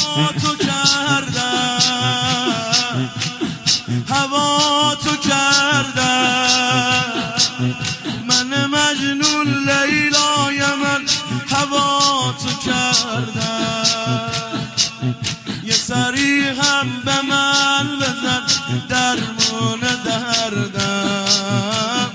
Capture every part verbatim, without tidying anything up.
هوا تو کردم، هوا تو کردم، من مجنون لیلای من هوا تو کردم. یه سری هم به من بزن درمون دردم،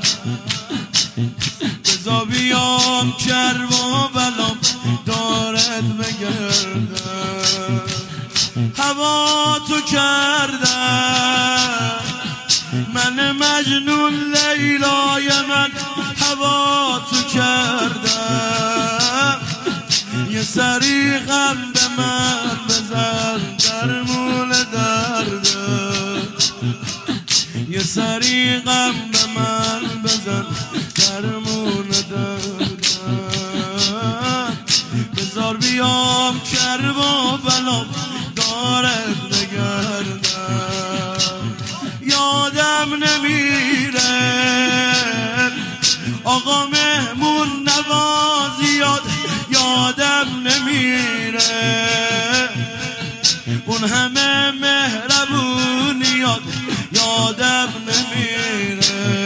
بزا بیام کرب و بلام دارت بگردم. هوا تو کردم، من مجنون لیلای من هوا تو کردم. یه سری غم به من بزن درمون دردم، یه سری غم به من بزن درمون دردم. بذار بیام کرب و بلام دارت بگردم. یادم نمیره آقا مهمون نوازی، یاد یادم نمیره اون همه مهربونیات، یادم نمیره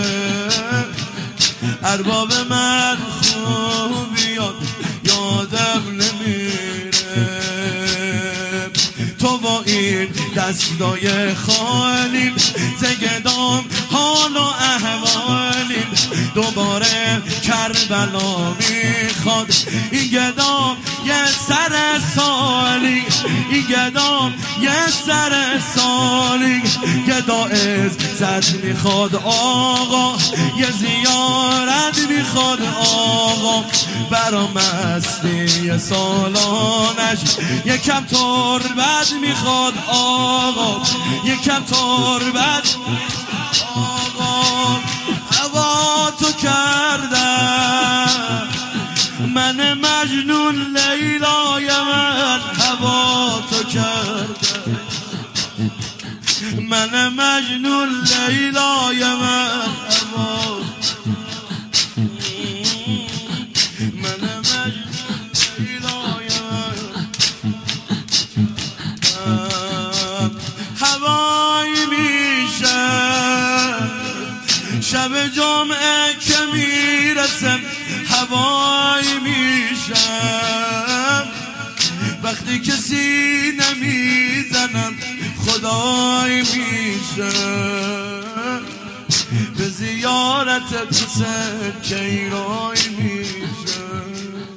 ارباب من خوبیات، یادم نمیره. تو با این دستای خالیم زگدام حال و احوالیم، دوباره کربلا میخواد این گدام یه سر سالی، این گدام یه سر سالی. گدا عزت میخواد آقا، یه زیارت میخواد آقا، برا مستی سالانش یکم تربت میخواد آقا، یکم تربت آقا. هوا تو کردم، من مجنون لیلای من هوا تو کردم، من مجنون لیلای من هوا، من مجنون لیلای من هوایی میشه شب جمعه که میرسم، هوایی میشم وقتی کسی نمیزنم، خدای میشم به زیارت پسر کیرای میشم.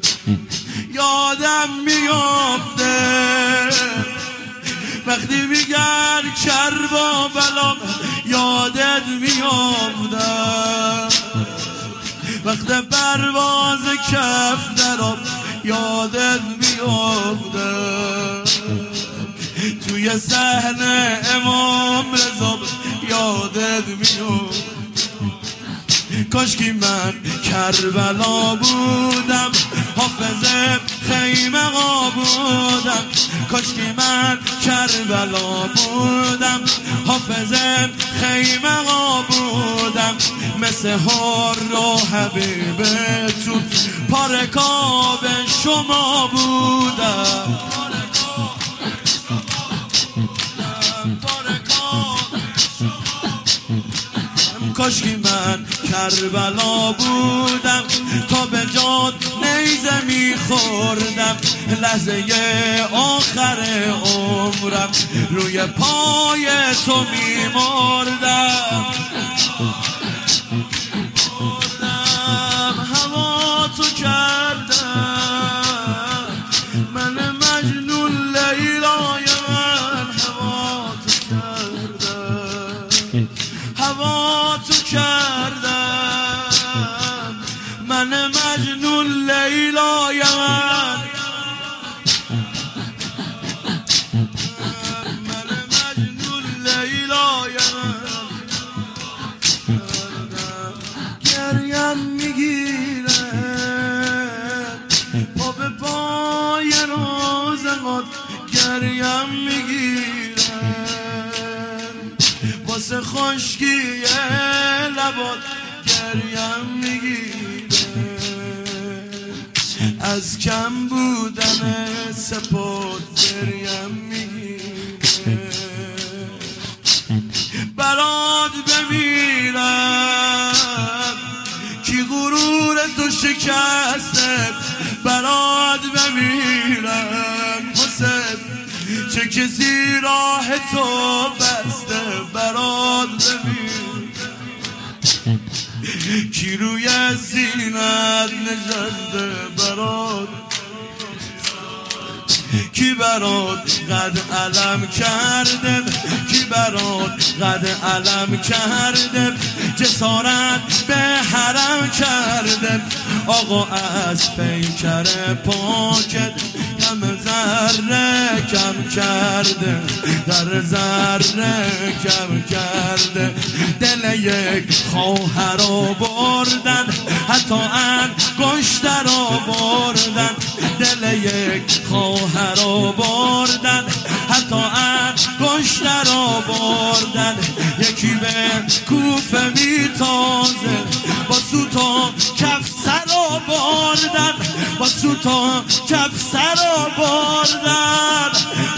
یادم میافته وقتی میگن کرب و بلام، یادت میافتم وقت پرواز کف درام، یادت میافتم توی صحنه امام رضا، یادت میافتم. کاشکی من کربلا بودم، حافظ خیمه ها بودم، کاشکی من کربلا بودم، حافظ خیمه ها بودم، مثل هر رو حبیبتون پارکاب شما بودم. کاشکی من کربلا بودم تا به جاد نیزه میخوردم، لحظه آخر عمرم روی پای تو میمردم. هوا تو کردم، من مجنون لیلای من هوا تو کردم، هوا تو کردم، من مجنون لیلای من، من مجنون لیلای من. گریم میگیره پا به پای روزگار، گریم میگیره واسه خشکی لبات، گریم میگیره از کم بودن سپاد، گریم چه کسی راه تو بسته برات ببین کی روی زینت نشسته برات کی برات قد علم کرده کی برات قد علم کرده جسارت به حرم کرده آقا از پیکر پاکت کم ذره کم کرده در ذره کم کرده دل یک خواهر رو بردن حتی انگشت رو بردن دل یک خواهر رو بردن حتی انگشت رو بردن یکی به کوفه میتازه با سوتا کفسر رو بردن با سوتا کفسر رو بردن